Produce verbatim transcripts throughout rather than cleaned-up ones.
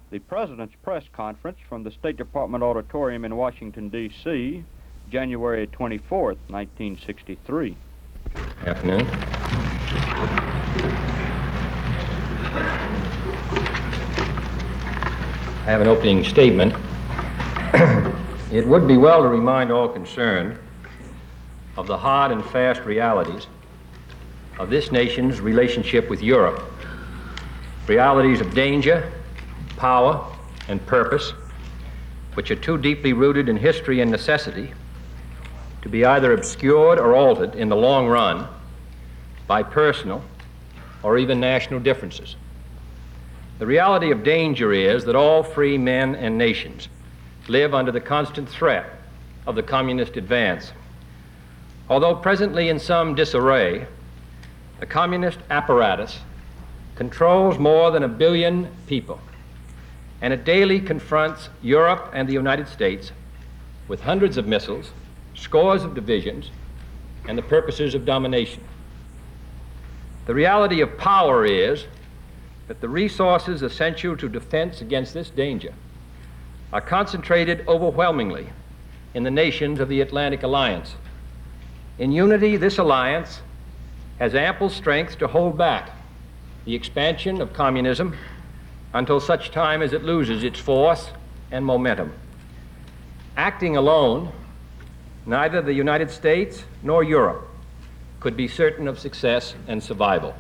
The President's press conference from the State Department Auditorium in Washington, D C, January twenty-fourth, nineteen sixty-three. Afternoon. I have an opening statement. It would be well to remind all concerned of the hard and fast realities of this nation's relationship with Europe, realities of danger, power, and purpose, which are too deeply rooted in history and necessity to be either obscured or altered in the long run by personal or even national differences. The reality of danger is that all free men and nations live under the constant threat of the communist advance. Although presently in some disarray, the communist apparatus controls more than a billion people, and it daily confronts Europe and the United States with hundreds of missiles, scores of divisions, and the purposes of domination. The reality of power is that the resources essential to defense against this danger are concentrated overwhelmingly in the nations of the Atlantic Alliance. In unity, this alliance has ample strength to hold back the expansion of communism until such time as it loses its force and momentum. Acting alone, neither the United States nor Europe could be certain of success and survival.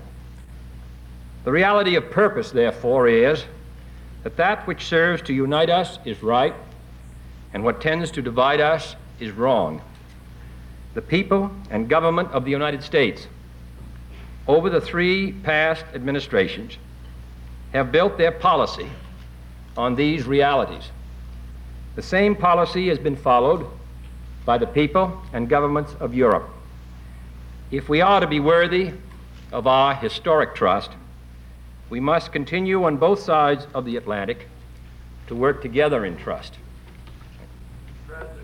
The reality of purpose, therefore, is that that which serves to unite us is right, and what tends to divide us is wrong. The people and government of the United States, over the three past administrations, have built their policy on these realities. The same policy has been followed by the people and governments of Europe. If we are to be worthy of our historic trust, we must continue on both sides of the Atlantic to work together in trust. President,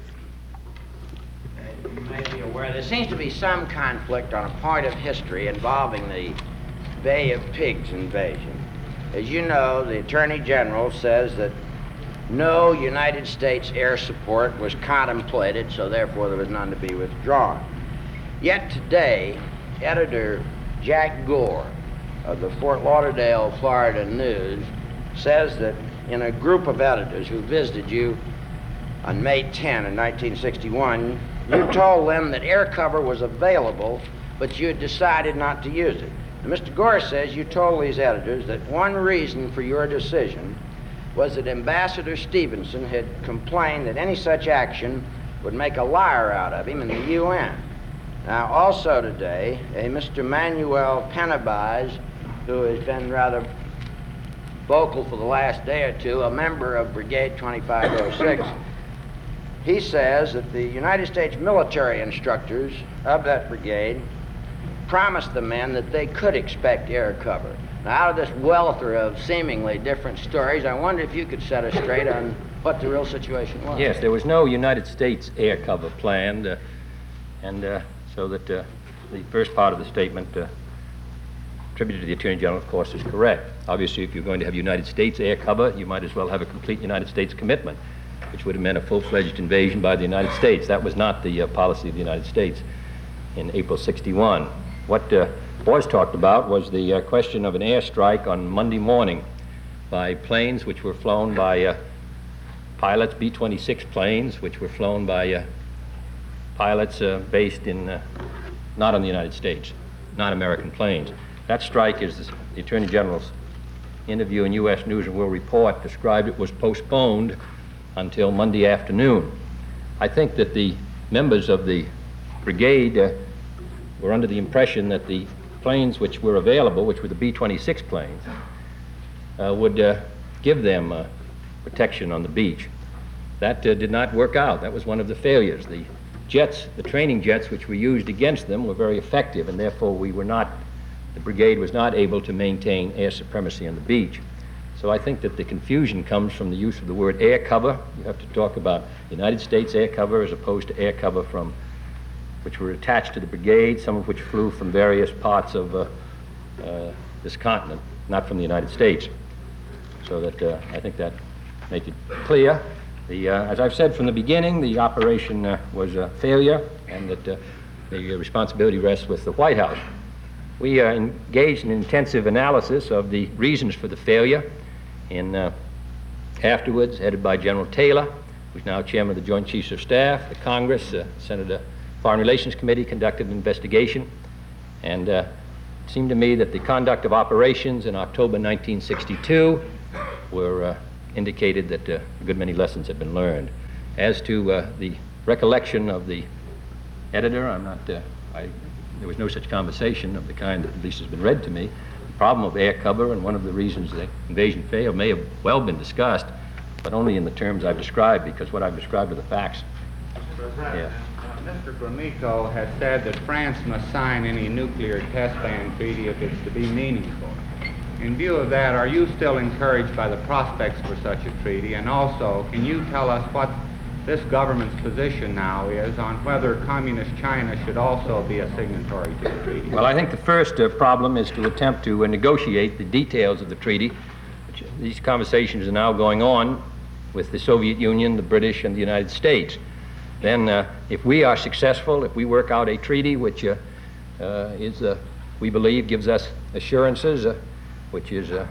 uh, you may be aware there seems to be some conflict on a point of history involving the Bay of Pigs invasion. As you know, the Attorney General says that no United States air support was contemplated, so therefore there was none to be withdrawn. Yet today, editor Jack Gore of the Fort Lauderdale, Florida News says that in a group of editors who visited you on May tenth in nineteen sixty-one, you told them that air cover was available, but you had decided not to use it. And Mister Gore says you told these editors that one reason for your decision was that Ambassador Stevenson had complained that any such action would make a liar out of him in the U N. Now, also today, a Mister Manuel Penabaz, who has been rather vocal for the last day or two, a member of Brigade twenty-five oh six, he says that the United States military instructors of that brigade promised the men that they could expect air cover. Now, out of this welter of seemingly different stories, I wonder if you could set us straight on what the real situation was. Yes, there was no United States air cover planned, uh, and uh, so that uh, the first part of the statement uh, attributed to the Attorney General, of course, is correct. Obviously, if you're going to have United States air cover, you might as well have a complete United States commitment, which would have meant a full-fledged invasion by the United States. That was not the uh, policy of the United States in April sixty-one. What uh, was talked about was the uh, question of an airstrike on Monday morning by planes which were flown by uh, pilots, B twenty-six planes, which were flown by uh, pilots uh, based in, uh, not on the United States, not American planes. That strike, as the Attorney General's interview in U S News and World Report described it, was postponed until Monday afternoon. I think that the members of the brigade uh, were under the impression that the planes which were available, which were the B twenty-six planes, uh, would uh, give them uh, protection on the beach. That uh, did not work out. That was one of the failures. The jets, the training jets which were used against them were very effective, and therefore we were not, the brigade was not able to maintain air supremacy on the beach. So I think that the confusion comes from the use of the word air cover. You have to talk about United States air cover as opposed to air cover from which were attached to the brigade, some of which flew from various parts of uh, uh, this continent, not from the United States. so that uh, I think that make it clear. The, uh, as I've said from the beginning, the operation uh, was a failure, and that uh, the responsibility rests with the White House. We uh, engaged in intensive analysis of the reasons for the failure, and uh, afterwards, headed by General Taylor, who's now chairman of the Joint Chiefs of Staff, the Congress, uh, Senator Foreign Relations Committee conducted an investigation, and uh, it seemed to me that the conduct of operations in October nineteen sixty-two were uh, indicated that uh, a good many lessons had been learned. As to uh, the recollection of the editor, I'm not, uh, I, there was no such conversation of the kind that at least has been read to me. The problem of air cover and one of the reasons the invasion failed may have well been discussed, but only in the terms I've described, because what I've described are the facts. Yeah. Uh, Mister Gromyko has said that France must sign any nuclear test ban treaty if it's to be meaningful. In view of that, are you still encouraged by the prospects for such a treaty? And also, can you tell us what this government's position now is on whether communist China should also be a signatory to the treaty? Well, I think the first uh, problem is to attempt to uh, negotiate the details of the treaty. Which, uh, these conversations are now going on with the Soviet Union, the British, and the United States. Then, uh, if we are successful, if we work out a treaty which uh, uh, is, uh, we believe, gives us assurances, uh, which is, uh,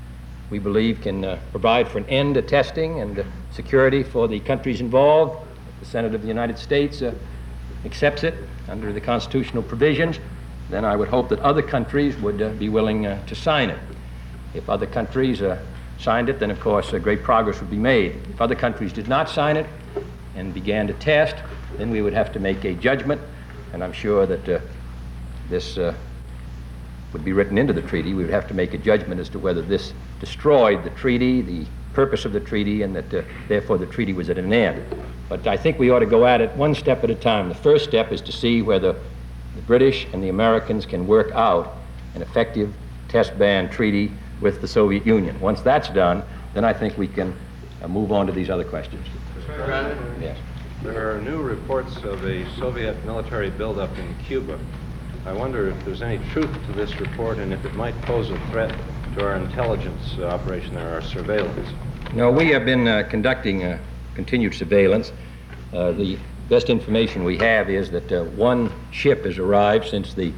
we believe, can uh, provide for an end to testing and uh, security for the countries involved. If the Senate of the United States uh, accepts it under the constitutional provisions, then I would hope that other countries would uh, be willing uh, to sign it. If other countries uh, signed it, then of course uh, great progress would be made. If other countries did not sign it and began to test, then we would have to make a judgment, and I'm sure that uh, this uh, would be written into the treaty. We would have to make a judgment as to whether this destroyed the treaty, the purpose of the treaty, and that uh, therefore the treaty was at an end. But I think we ought to go at it one step at a time. The first step is to see whether the British and the Americans can work out an effective test ban treaty with the Soviet Union. Once that's done, then I think we can uh, move on to these other questions. Mister President? Yes. There are new reports of a Soviet military buildup in Cuba. I wonder if there's any truth to this report and if it might pose a threat to our intelligence uh, operation there, our surveillance. No, we have been uh, conducting uh, continued surveillance. Uh, the best information we have is that uh, one ship has arrived since the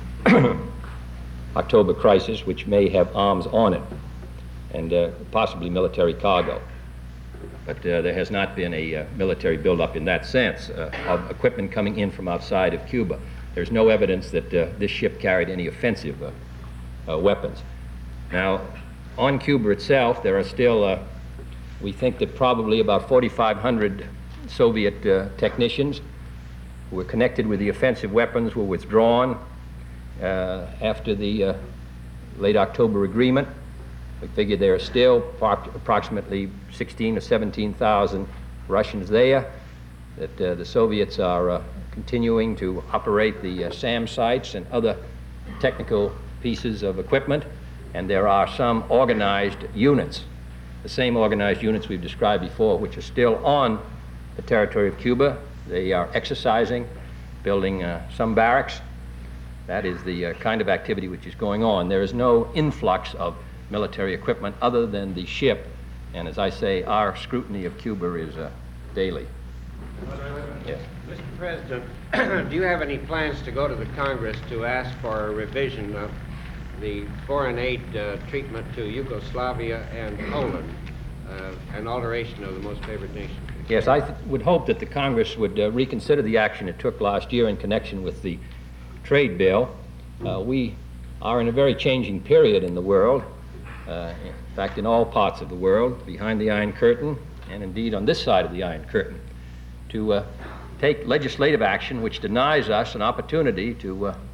October crisis, which may have arms on it, and uh, possibly military cargo. But uh, there has not been a uh, military buildup in that sense uh, of equipment coming in from outside of Cuba. There's no evidence that uh, this ship carried any offensive uh, uh, weapons. Now, on Cuba itself, there are still, uh, we think that probably about forty-five hundred Soviet uh, technicians who were connected with the offensive weapons were withdrawn uh, after the uh, late October agreement. We figure there are still approximately sixteen or seventeen thousand Russians there, that uh, the Soviets are uh, continuing to operate the uh, SAM sites and other technical pieces of equipment, and there are some organized units, the same organized units we've described before, which are still on the territory of Cuba. They are exercising, building uh, some barracks. That is the uh, kind of activity which is going on. There is no influx of military equipment other than the ship, and as I say, our scrutiny of Cuba is uh, daily. Yes. Mister President, do you have any plans to go to the Congress to ask for a revision of the foreign aid uh, treatment to Yugoslavia and Poland, uh, an alteration of the most favored nation? Yes, I th would hope that the Congress would uh, reconsider the action it took last year in connection with the trade bill. Uh, we are in a very changing period in the world, uh, in fact in all parts of the world, behind the Iron Curtain, and indeed on this side of the Iron Curtain, to uh, take legislative action which denies us an opportunity to uh,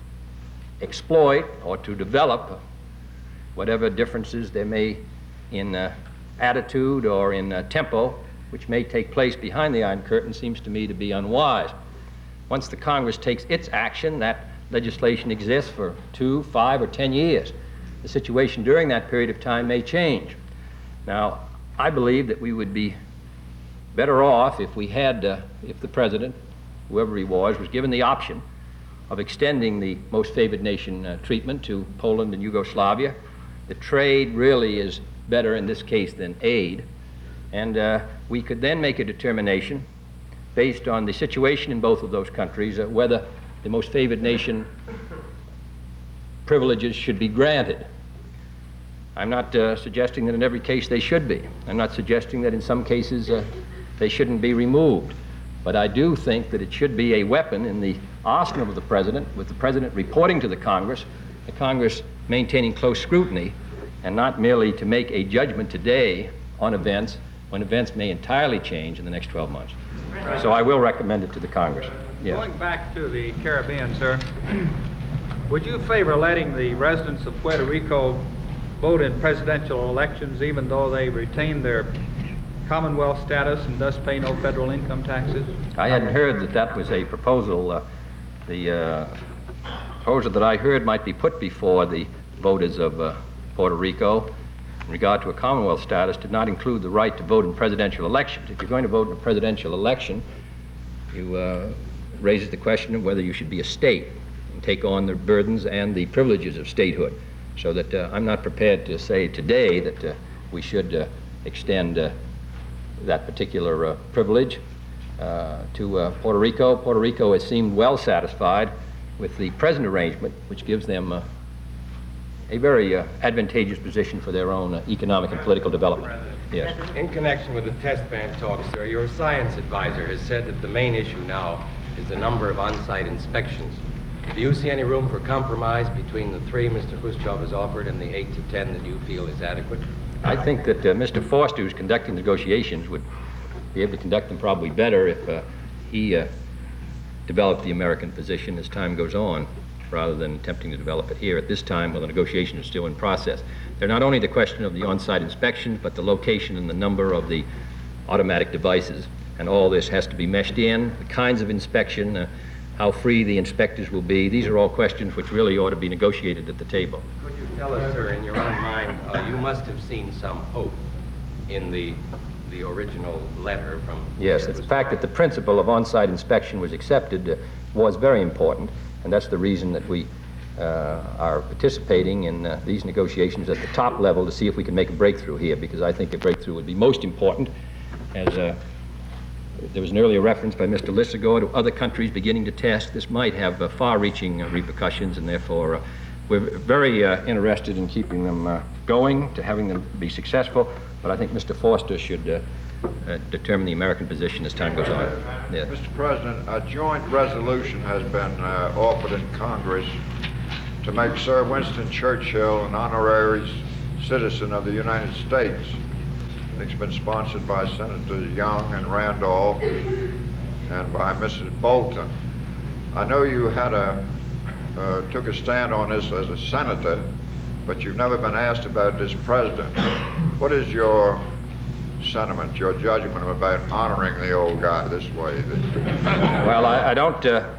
exploit or to develop whatever differences there may in uh, attitude or in uh, tempo which may take place behind the Iron Curtain seems to me to be unwise. Once the Congress takes its action, that legislation exists for two, five, or ten years. The situation during that period of time may change. Now, I believe that we would be better off if we had, uh, if the president, whoever he was, was given the option of extending the most favored nation uh, treatment to Poland and Yugoslavia. The trade really is better in this case than aid. And uh, we could then make a determination based on the situation in both of those countries uh, whether the most favored nation privileges should be granted. I'm not uh, suggesting that in every case they should be. I'm not suggesting that in some cases uh, they shouldn't be removed. But I do think that it should be a weapon in the arsenal of the President, with the President reporting to the Congress, the Congress maintaining close scrutiny, and not merely to make a judgment today on events when events may entirely change in the next twelve months. So I will recommend it to the Congress. Yes. Going back to the Caribbean, sir, would you favor letting the residents of Puerto Rico vote in presidential elections even though they retain their Commonwealth status and thus pay no federal income taxes? I hadn't heard that that was a proposal. Uh, the uh, proposal that I heard might be put before the voters of uh, Puerto Rico in regard to a Commonwealth status did not include the right to vote in presidential elections. If you're going to vote in a presidential election, you uh, raises the question of whether you should be a state and take on the burdens and the privileges of statehood. So that uh, I'm not prepared to say today that uh, we should uh, extend uh, that particular uh, privilege uh, to uh, Puerto Rico. Puerto Rico has seemed well satisfied with the present arrangement, which gives them uh, a very uh, advantageous position for their own uh, economic and political development. Yes. In connection with the test ban talks, sir, your science advisor has said that the main issue now is the number of on-site inspections. Do you see any room for compromise between the three Mister Khrushchev has offered and the eight to ten that you feel is adequate? I think that uh, Mister Foster, who's conducting negotiations, would be able to conduct them probably better if uh, he uh, developed the American position as time goes on, rather than attempting to develop it here at this time while the negotiation is still in process. They're not only the question of the on-site inspections, but the location and the number of the automatic devices. And all this has to be meshed in, the kinds of inspection, uh, how free the inspectors will be. These are all questions which really ought to be negotiated at the table. Could you tell us, sir, in your own mind, uh, you must have seen some hope in the the original letter from... Yes, the fact that the principle of on-site inspection was accepted uh, was very important, and that's the reason that we uh, are participating in uh, these negotiations at the top level to see if we can make a breakthrough here, because I think a breakthrough would be most important. As uh, there was an earlier reference by Mister Lissagore to other countries beginning to test, this might have uh, far-reaching uh, repercussions, and therefore uh, we're very uh, interested in keeping them uh, going, to having them be successful, but I think Mister Foster should uh, uh, determine the American position as time goes on. Yes. Mister President, a joint resolution has been uh, offered in Congress to make Sir Winston Churchill an honorary citizen of the United States. It's been sponsored by Senators Young and Randolph and by Missus Bolton. I know you had a uh, took a stand on this as a senator, but you've never been asked about it as president. What is your sentiment, your judgment about honoring the old guy this way? Well, I, I don't. Uh,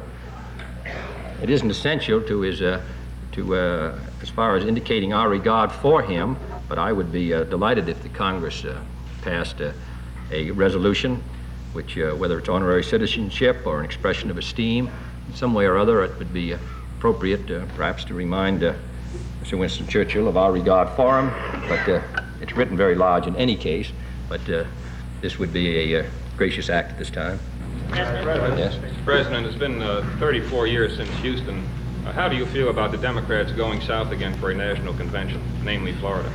it isn't essential to his uh, to uh, as far as indicating our regard for him. But I would be uh, delighted if the Congress uh, passed uh, a resolution, which, uh, whether it's honorary citizenship or an expression of esteem, in some way or other, it would be appropriate, uh, perhaps, to remind uh, Mister Winston Churchill of our regard for him. But uh, it's written very large in any case. But uh, this would be a uh, gracious act at this time. Yes. Mister President, it's been uh, thirty-four years since Houston. Uh, how do you feel about the Democrats going south again for a national convention, namely Florida?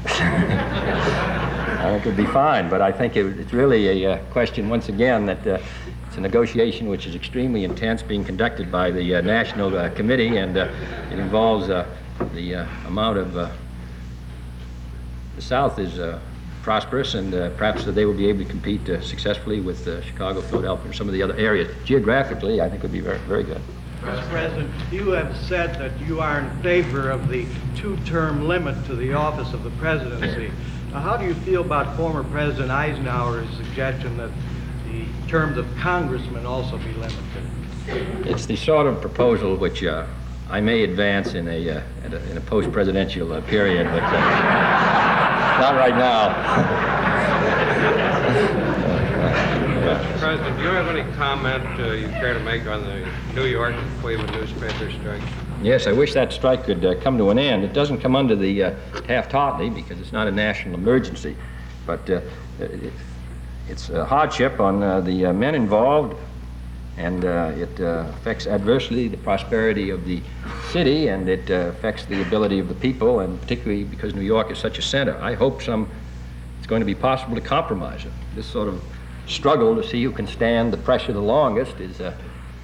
I think it would be fine, but I think it, it's really a uh, question, once again, that uh, it's a negotiation which is extremely intense, being conducted by the uh, National uh, Committee, and uh, it involves uh, the uh, amount of... Uh, the South is uh, prosperous, and uh, perhaps uh, they will be able to compete uh, successfully with uh, Chicago, Philadelphia, and some of the other areas. Geographically, I think it would be very, very good. Mister President, you have said that you are in favor of the two-term limit to the office of the presidency. Now, how do you feel about former President Eisenhower's suggestion that the terms of congressmen also be limited? It's the sort of proposal which uh, I may advance in a, uh, in a, in a post-presidential uh, period, but uh, not right now. Mister President, do you have any comment uh, you care to make on the New York and Cleveland newspaper strike? Yes, I wish that strike could uh, come to an end. It doesn't come under the uh, Taft-Hartley because it's not a national emergency, but uh, it, it's a hardship on uh, the uh, men involved, and uh, it uh, affects adversely the prosperity of the city, and it uh, affects the ability of the people, and particularly because New York is such a center. I hope some it's going to be possible to compromise it. This sort of struggle to see who can stand the pressure the longest is uh, uh,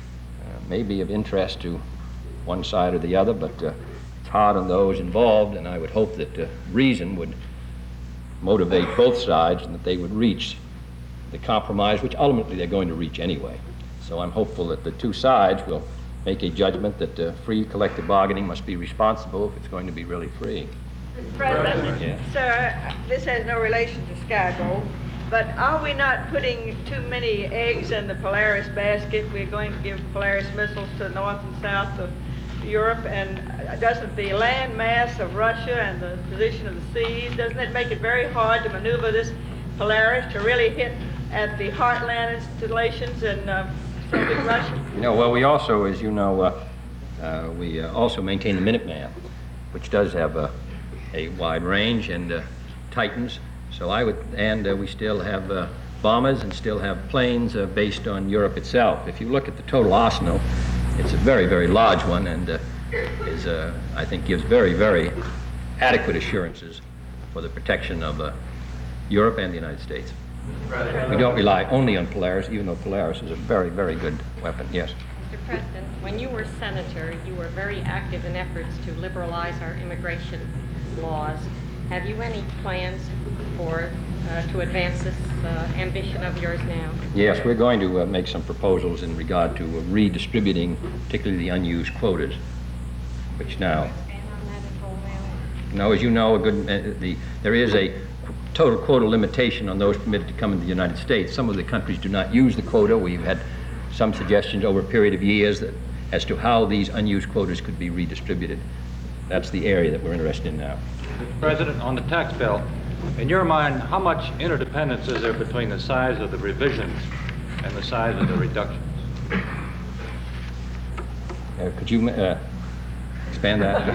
maybe of interest to one side or the other, but uh, it's hard on those involved, and I would hope that uh, reason would motivate both sides and that they would reach the compromise, which ultimately they're going to reach anyway. So I'm hopeful that the two sides will make a judgment that uh, free collective bargaining must be responsible if it's going to be really free. Mister President, Yeah. sir, this has no relation to Sky Gold, but are we not putting too many eggs in the Polaris basket? We're going to give Polaris missiles to the north and south of Europe, and doesn't the land mass of Russia and the position of the seas, doesn't it make it very hard to maneuver this Polaris to really hit at the heartland installations in uh, Soviet Russia? You know, well, we also, as you know, uh, uh, we uh, also maintain the Minuteman, which does have a, a wide range and uh, Titans. So I would, and uh, we still have uh, bombers and still have planes uh, based on Europe itself. If you look at the total arsenal, it's a very, very large one, and uh, is, uh, I think, gives very, very adequate assurances for the protection of uh, Europe and the United States. We don't rely only on Polaris, even though Polaris is a very, very good weapon. Yes. Mister President, when you were senator, you were very active in efforts to liberalize our immigration laws. Have you any plans for uh, to advance this uh, ambition of yours now? Yes, we're going to uh, make some proposals in regard to uh, redistributing, particularly the unused quotas, which now. No, as you know, a good uh, the there is a total quota limitation on those permitted to come into the United States. Some of the countries do not use the quota. We've had some suggestions over a period of years that, as to how these unused quotas could be redistributed. That's the area that we're interested in now. Mister President, on the tax bill, in your mind, how much interdependence is there between the size of the revisions and the size of the reductions? Uh, could you uh, expand that?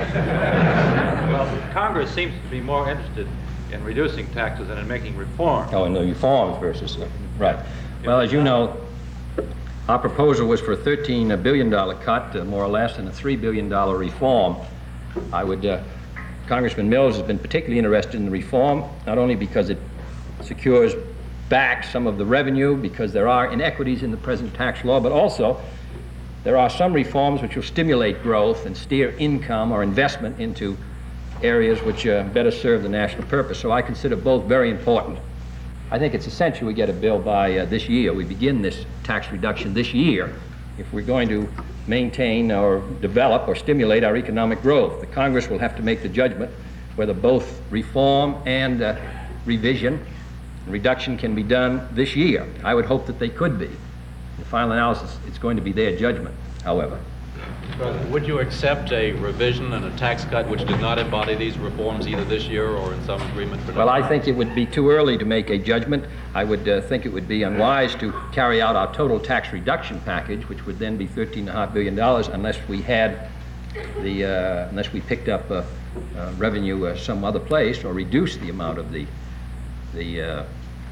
Well, Congress seems to be more interested in reducing taxes than in making reform. Oh, and the reforms versus, uh, right. Well, as you know, our proposal was for a thirteen billion dollar cut, uh, more or less, and a three billion dollar reform. I would, uh, Congressman Mills has been particularly interested in the reform, not only because it secures back some of the revenue, because there are inequities in the present tax law, but also there are some reforms which will stimulate growth and steer income or investment into areas which uh, better serve the national purpose. So I consider both very important. I think it's essential we get a bill by uh, this year. We begin this tax reduction this year if we're going to maintain or develop or stimulate our economic growth. The Congress will have to make the judgment whether both reform and uh, revision and reduction can be done this year. I would hope that they could be. In the final analysis, it's going to be their judgment, however. Would you accept a revision and a tax cut which did not embody these reforms either this year or in some agreement for Well, I think it would be too early to make a judgment. I would uh, think it would be unwise to carry out our total tax reduction package, which would then be thirteen point five billion dollars, unless we had the, uh, unless we picked up uh, uh, revenue uh, some other place or reduced the amount of the, the uh,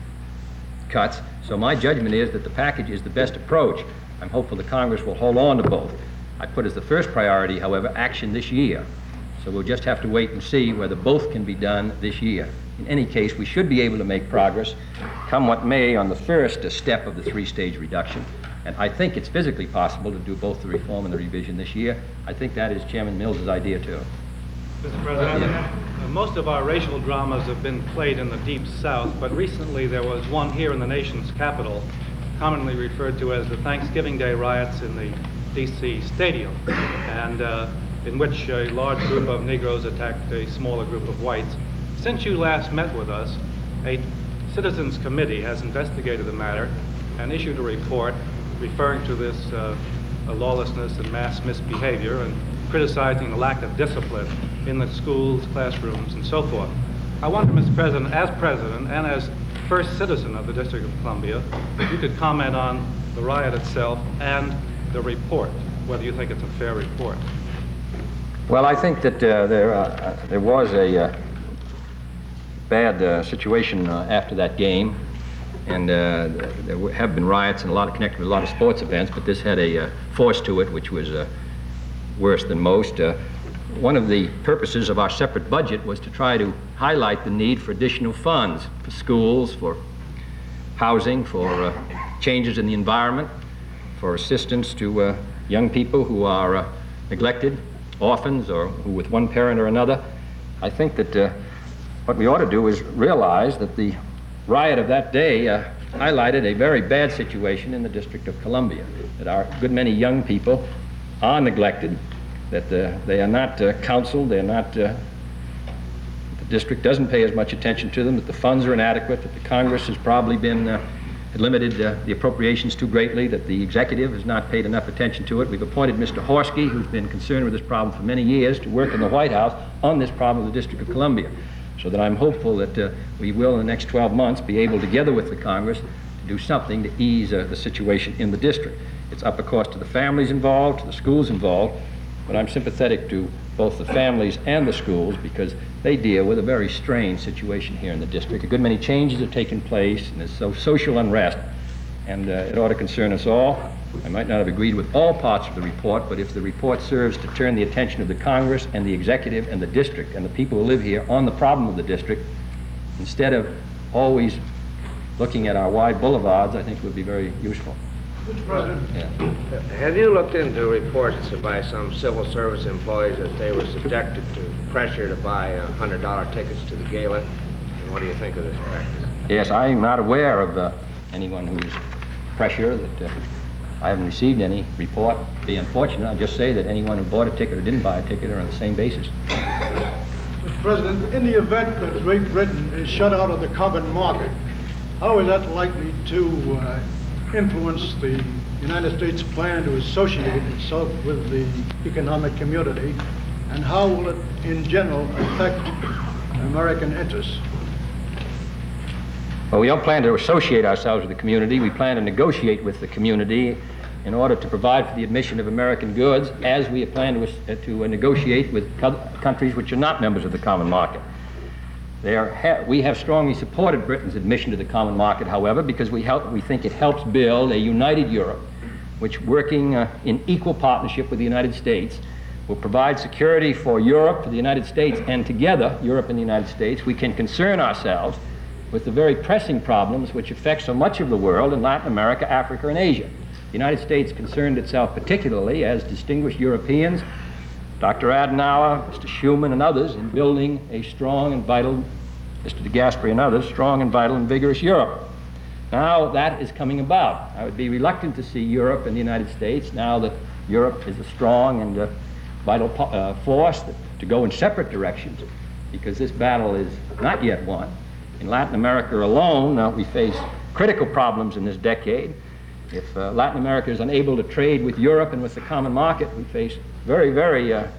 cuts. So my judgment is that the package is the best approach. I'm hopeful the Congress will hold on to both. I put as the first priority, however, action this year. So we'll just have to wait and see whether both can be done this year. In any case, we should be able to make progress, come what may, on the first step of the three-stage reduction. And I think it's physically possible to do both the reform and the revision this year. I think that is Chairman Mills's idea, too. Mister President, Yeah. uh, most of our racial dramas have been played in the Deep South, but recently there was one here in the nation's capital, commonly referred to as the Thanksgiving Day riots in the D C Stadium, and uh, in which a large group of Negroes attacked a smaller group of whites. Since you last met with us, a citizens committee has investigated the matter and issued a report referring to this uh, lawlessness and mass misbehavior and criticizing the lack of discipline in the schools, classrooms, and so forth. I wonder, Mister President, as President and as first citizen of the District of Columbia, if you could comment on the riot itself and the report, whether you think it's a fair report. Well, I think that uh, there, uh, there was a uh, bad uh, situation uh, after that game, and uh, there w- have been riots and a lot of connected with a lot of sports events, but this had a uh, force to it which was uh, worse than most. Uh, one of the purposes of our separate budget was to try to highlight the need for additional funds for schools, for housing, for uh, changes in the environment, for assistance to uh, young people who are uh, neglected, orphans, or who with one parent or another. I think that uh, what we ought to do is realize that the riot of that day uh, highlighted a very bad situation in the District of Columbia, that our good many young people are neglected, that uh, they are not uh, counseled, they are not, uh, the district doesn't pay as much attention to them, that the funds are inadequate, that the Congress has probably been uh, limited uh, the appropriations too greatly, that the executive has not paid enough attention to it. We've appointed Mister Horsky, who's been concerned with this problem for many years, to work in the White House on this problem of the District of Columbia. So that I'm hopeful that uh, we will in the next twelve months be able, together with the Congress, to do something to ease uh, the situation in the district. It's up, of course, to the families involved, to the schools involved, but I'm sympathetic to both the families and the schools because they deal with a very strained situation here in the district. A good many changes have taken place, and there's so social unrest, and uh, it ought to concern us all. I might not have agreed with all parts of the report, but if the report serves to turn the attention of the Congress and the executive and the district and the people who live here on the problem of the district, instead of always looking at our wide boulevards, I think would be very useful. Mister President, Yeah. have you looked into reports by some civil service employees that they were subjected to pressure to buy one hundred dollar tickets to the gala? And what do you think of this practice? Yes, I'm not aware of uh, anyone who's pressure that uh, I haven't received any report. Be unfortunate. I'll just say that anyone who bought a ticket or didn't buy a ticket are on the same basis. Mister President, in the event that Great Britain is shut out of the common market, how is that likely to uh, influence the United States plan to associate itself with the economic community, and how will it in general affect American interests? Well, we don't plan to associate ourselves with the community. We plan to negotiate with the community in order to provide for the admission of American goods, as we plan to, uh, to uh, negotiate with co- countries which are not members of the common market. They are ha- we have strongly supported Britain's admission to the common market, however, because we, help, we think it helps build a united Europe, which, working uh, in equal partnership with the United States, will provide security for Europe, for the United States, and together, Europe and the United States, we can concern ourselves with the very pressing problems which affect so much of the world in Latin America, Africa, and Asia. The United States concerned itself particularly, as distinguished Europeans, Doctor Adenauer, Mister Schuman, and others, in building a strong and vital, Mister de Gasperi and others, strong and vital and vigorous Europe. Now that is coming about. I would be reluctant to see Europe and the United States, now that Europe is a strong and uh, vital po- uh, force, that, to go in separate directions, because this battle is not yet won. In Latin America alone, uh, we face critical problems in this decade. If uh, Latin America is unable to trade with Europe and with the common market, we face very, very uh,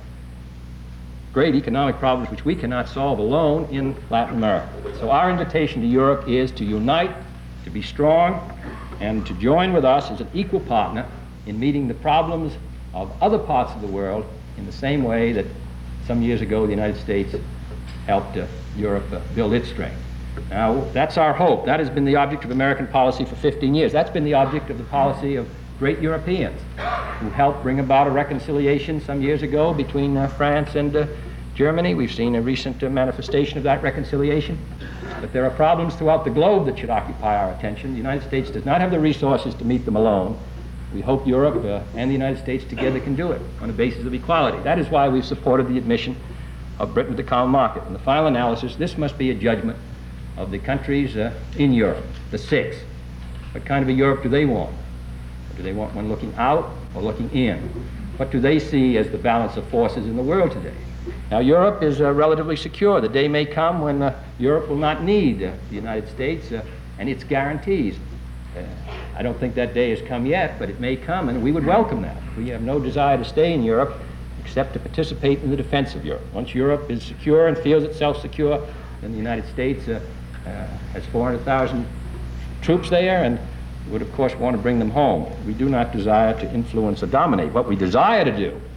great economic problems which we cannot solve alone in Latin America. So our invitation to Europe is to unite, to be strong, and to join with us as an equal partner in meeting the problems of other parts of the world in the same way that some years ago the United States helped uh, Europe uh, build its strength. Now, that's our hope. That has been the object of American policy for fifteen years. That's been the object of the policy of great Europeans who helped bring about a reconciliation some years ago between uh, France and uh, Germany. We've seen a recent uh, manifestation of that reconciliation. But there are problems throughout the globe that should occupy our attention. The United States does not have the resources to meet them alone. We hope Europe uh, and the United States together can do it on a basis of equality. That is why we've supported the admission of Britain to the common market. In the final analysis, this must be a judgment of the countries uh, in Europe, the six. What kind of a Europe do they want? Do they want one looking out or looking in? What do they see as the balance of forces in the world today? Now, Europe is uh, relatively secure. The day may come when uh, Europe will not need uh, the United States uh, and its guarantees. Uh, I don't think that day has come yet, but it may come, and we would welcome that. We have no desire to stay in Europe except to participate in the defense of Europe. Once Europe is secure and feels itself secure, then the United States uh, uh, has four hundred thousand troops there and would, of course, want to bring them home. We do not desire to influence or dominate. What we desire to do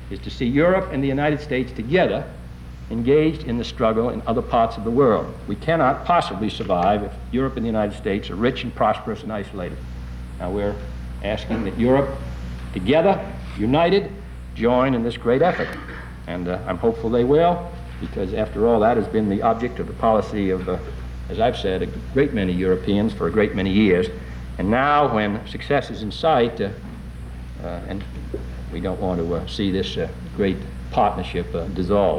is to see Europe and the United States together engaged in the struggle in other parts of the world. We cannot possibly survive if Europe and the United States are rich and prosperous and isolated. Now we're asking that Europe, together, united, join in this great effort. And uh, I'm hopeful they will, because after all, that has been the object of the policy of, uh, as I've said, a great many Europeans for a great many years. And now, when success is in sight, uh, uh, and we don't want to uh, see this uh, great partnership uh, dissolve.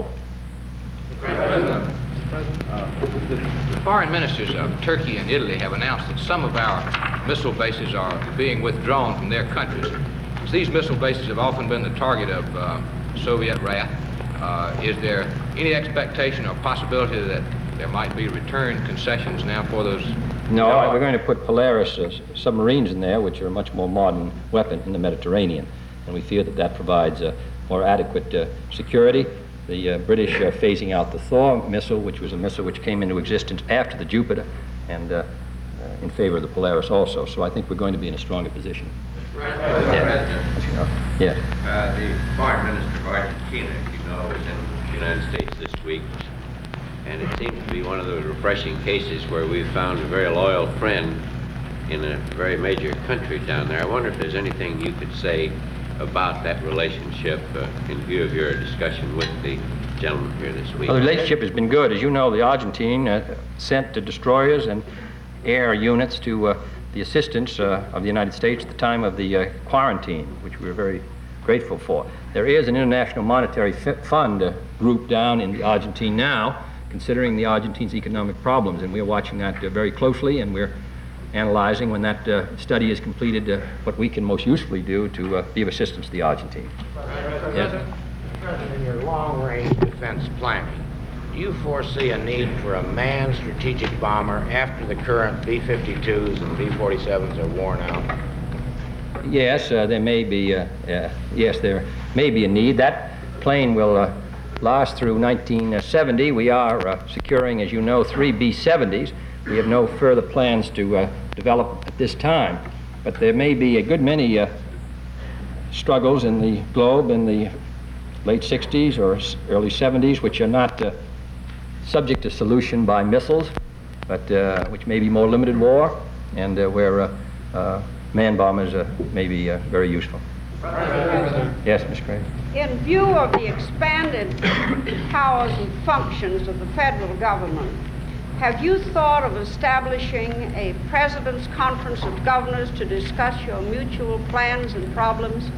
President, uh, the, the foreign ministers of Turkey and Italy have announced that some of our missile bases are being withdrawn from their countries. So these missile bases have often been the target of uh, Soviet wrath. Uh, is there any expectation or possibility that there might be return concessions now for those? No, we're going to put Polaris uh, submarines in there, which are a much more modern weapon in the Mediterranean. And we fear that that provides uh, more adequate uh, security. The uh, British are phasing out the Thor missile, which was a missile which came into existence after the Jupiter, and uh, uh, in favor of the Polaris also. So I think we're going to be in a stronger position. President, Yeah. yeah. uh, the Foreign Minister of Argentina, you know, is in the United States this week, and it seems to be one of those refreshing cases where we've found a very loyal friend in a very major country down there. I wonder if there's anything you could say about that relationship uh, in view of your discussion with the gentleman here this week. Well, the relationship has been good. As you know, the Argentine uh, sent to destroyers and air units to uh, the assistance uh, of the United States at the time of the uh, quarantine, which we were very grateful for. There is an International Monetary F Fund uh, group down in the Argentine now, considering the Argentine's economic problems, and we're watching that uh, very closely, and we're analyzing, when that uh, study is completed, uh, what we can most usefully do to uh, be of assistance to the Argentine. Yes. President, in your long-range defense planning, do you foresee a need for a manned strategic bomber after the current B fifty-twos and B forty-sevens are worn out? Yes, uh, there may be. Uh, uh, yes, there may be a need. That plane will uh, last through nineteen seventy. We are uh, securing, as you know, three B seventies. We have no further plans to uh, develop at this time, but there may be a good many uh, struggles in the globe in the late sixties or early seventies, which are not uh, subject to solution by missiles, but uh, which may be more limited war, and uh, where uh, uh, man bombers uh, may be uh, very useful. Yes, Miz Craig. In view of the expanded powers and functions of the federal government, have you thought of establishing a President's Conference of Governors to discuss your mutual plans and problems?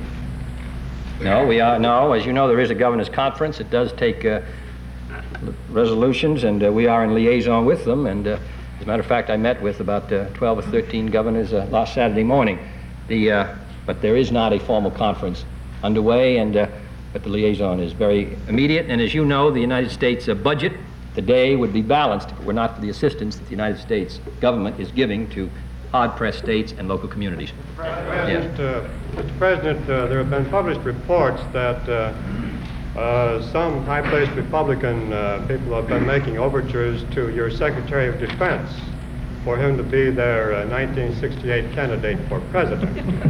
No, we are, no. As you know, there is a Governor's Conference. It does take uh, resolutions, and uh, we are in liaison with them. And uh, as a matter of fact, I met with about uh, twelve or thirteen governors uh, last Saturday morning. The, uh, but there is not a formal conference underway, and uh, but the liaison is very immediate. And as you know, the United States uh, budget today would be balanced if it were not for the assistance that the United States government is giving to hard-pressed states and local communities. President, uh, Mister President, uh, there have been published reports that uh, uh, some high-placed Republican uh, people have been making overtures to your Secretary of Defense for him to be their uh, nineteen sixty-eight candidate for president.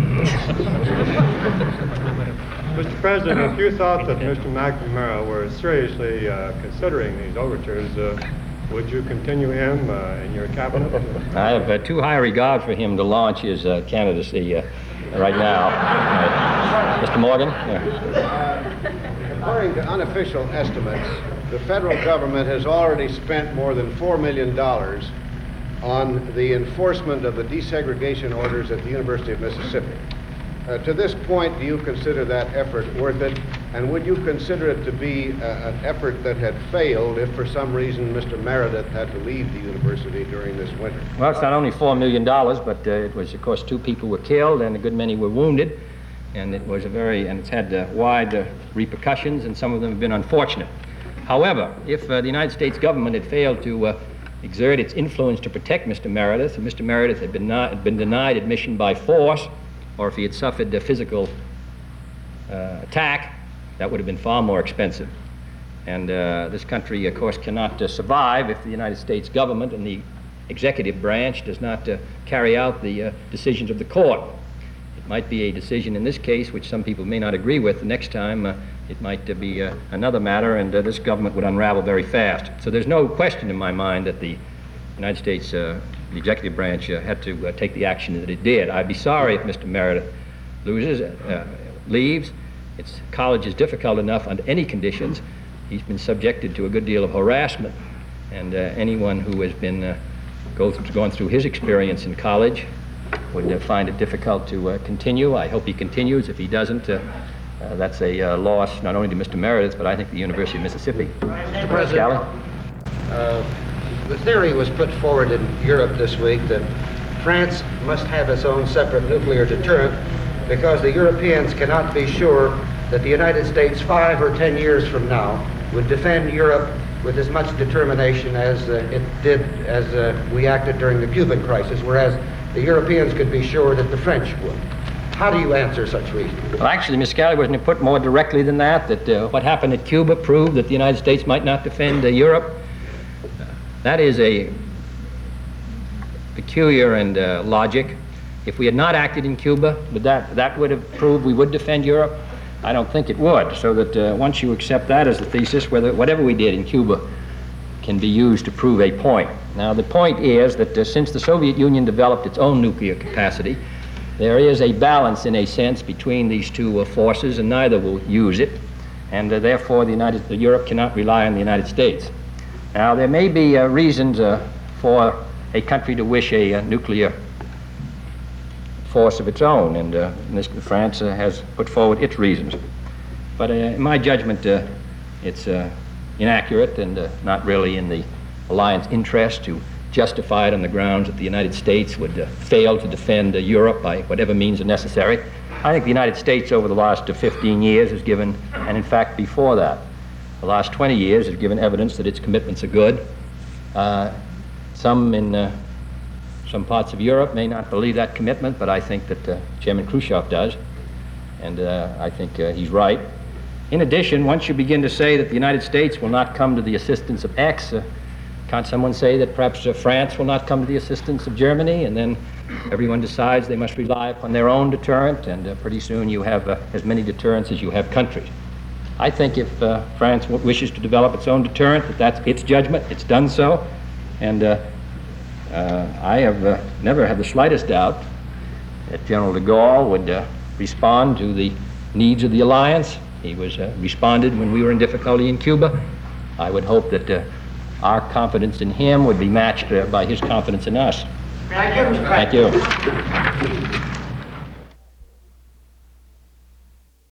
Mister President, if you thought that Mister McNamara were seriously uh, considering these overtures, uh, would you continue him uh, in your cabinet? I have uh, too high regard for him to launch his uh, candidacy uh, right now. Uh, Mister Morgan? Yeah. According to unofficial estimates, the federal government has already spent more than four million dollars on the enforcement of the desegregation orders at the University of Mississippi. Uh, to this point, do you consider that effort worth it? And would you consider it to be uh, an effort that had failed if for some reason Mister Meredith had to leave the university during this winter? Well, it's not only four million dollars, but uh, it was, of course, two people were killed and a good many were wounded. And it was a very, and it's had uh, wide uh, repercussions, and some of them have been unfortunate. However, if uh, the United States government had failed to uh, exert its influence to protect Mister Meredith, and Mister Meredith had been, not, had been denied admission by force, or if he had suffered a physical uh, attack, that would have been far more expensive. And uh, this country, of course, cannot uh, survive if the United States government and the executive branch does not uh, carry out the uh, decisions of the court. It might be a decision in this case which some people may not agree with. The next time uh, it might uh, be uh, another matter, and uh, this government would unravel very fast. So there's no question in my mind that the United States, uh, the executive branch, uh, had to uh, take the action that it did. I'd be sorry if Mister Meredith loses, uh, leaves. It's, college is difficult enough under any conditions. He's been subjected to a good deal of harassment, and uh, anyone who has been uh, go through, gone through his experience in college would uh, find it difficult to uh, continue. I hope he continues. If he doesn't, uh, uh, that's a uh, loss not only to Mister Meredith, but I think the University of Mississippi. Mister President, uh, the theory was put forward in Europe this week that France must have its own separate nuclear deterrent because the Europeans cannot be sure that the United States five or ten years from now would defend Europe with as much determination as uh, it did as uh, we acted during the Cuban crisis, whereas the Europeans could be sure that the French would. How do you answer such reasoning? Well, actually, Miz Scali wasn't put more directly than that, that uh, what happened at Cuba proved that the United States might not defend uh, Europe. Uh, that is a peculiar and uh, logic. If we had not acted in Cuba, would that, that would have proved we would defend Europe? I don't think it would. So that uh, once you accept that as the thesis, whether whatever we did in Cuba can be used to prove a point. Now, the point is that uh, since the Soviet Union developed its own nuclear capacity, there is a balance, in a sense, between these two uh, forces, and neither will use it, and uh, therefore the United, the Europe cannot rely on the United States. Now, there may be uh, reasons uh, for a country to wish a, a nuclear force of its own, and uh, Mister France uh, has put forward its reasons. But uh, in my judgment, uh, it's uh, inaccurate and uh, not really in the alliance interest to justify it on the grounds that the United States would uh, fail to defend uh, Europe by whatever means are necessary. I think the United States over the last uh, fifteen years has given, and in fact before that, the last twenty years has given evidence that its commitments are good. Uh, some in uh, some parts of Europe may not believe that commitment, but I think that uh, Chairman Khrushchev does, and uh, I think uh, he's right. In addition, once you begin to say that the United States will not come to the assistance of X, uh, can't someone say that perhaps uh, France will not come to the assistance of Germany, and then everyone decides they must rely upon their own deterrent, and uh, pretty soon you have uh, as many deterrents as you have countries. I think if uh, France w wishes to develop its own deterrent, that that's its judgment, it's done so, and uh, uh, I have uh, never had the slightest doubt that General de Gaulle would uh, respond to the needs of the alliance. He was uh, responded when we were in difficulty in Cuba. I would hope that uh, our confidence in him would be matched uh, by his confidence in us. Thank you, Mister Thank you.